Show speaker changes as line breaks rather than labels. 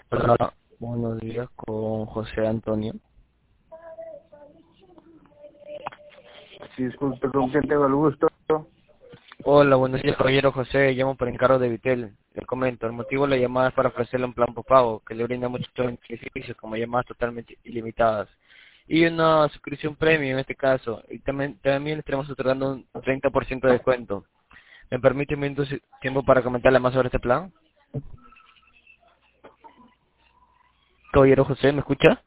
Hola, buenos días con José Antonio.
Sí, disculpe, ¿con quién tengo el gusto?
Hola, buenos días, caballero José. Llamo por encargo de Vitel. Le comento, el motivo de la llamada es para ofrecerle un plan postpago que le brinda muchos beneficios, como llamadas totalmente ilimitadas. Y una suscripción premium en este caso. Y también le estaremos otorgando un 30% de descuento. ¿Me permite un minuto tiempo para comentarle más sobre este plan? Caballero José, ¿me escucha?